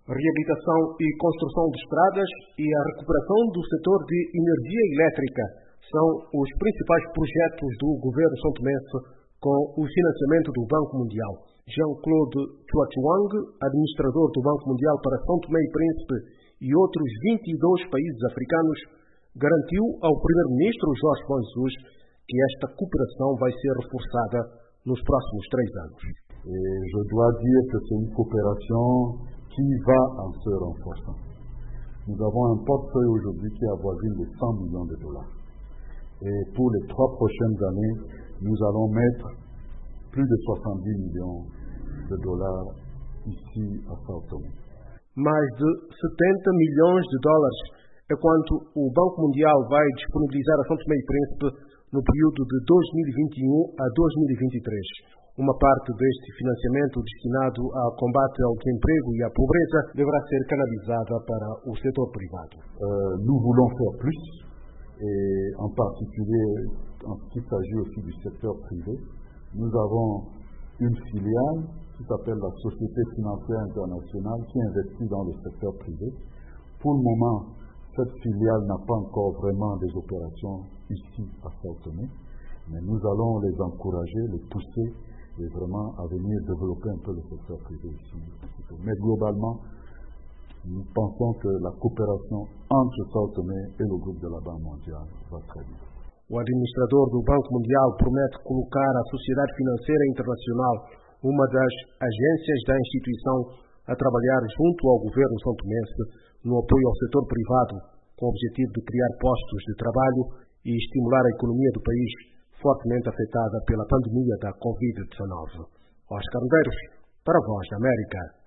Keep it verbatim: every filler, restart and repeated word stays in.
Reabilitação e construção de estradas e a recuperação do setor de energia elétrica são os principais projetos do governo santomense com o financiamento do Banco Mundial. Jean-Claude Chuachuang, administrador do Banco Mundial para São Tomé e Príncipe e outros vinte e dois países africanos, garantiu ao primeiro-ministro Jorge Bom Jesus que esta cooperação vai ser reforçada nos próximos três anos. Et je dois dire que c'est une coopération qui va en se renforçant. Nous avons un portefeuille aujourd'hui qui avoisine les cent millions de dollars. Et pour les trois prochaines années, nous allons mettre plus de soixante-dix millions de dollars ici à São Tomé. Mais de setenta milhões de dólares é quanto o Banco Mundial vai disponibilizar a São Tomé e Príncipe no período de dois mil e vinte e um a dois mil e vinte e três. Uma parte deste financiamento destinado ao combate ao desemprego e à pobreza deverá ser canalizada para o setor privado. Euh, nous voulons faire plus, et en particulier en ce qui s'agit aussi du secteur privé. Nous avons une filiale qui s'appelle la Société Financière Internationale qui investit dans le secteur privé. Pour le moment, cette filiale n'a pas encore vraiment des opérations ici à São Tomé, mais nous allons les encourager, les pousser et vraiment à venir développer un peu le secteur privé ici. Mais globalement, nous pensons que la coopération entre São Tomé et le groupe de la Banque mondiale va très bien. O administrador do Banco Mundial promete colocar a Sociedade Financeira Internacional, uma das agências da instituição, a trabalhar junto ao governo santomense no apoio ao setor privado, com o objetivo de criar postos de trabalho e estimular a economia do país, fortemente afetada pela pandemia da covid dezenove. Oscar Medeiros, para a Voz da América.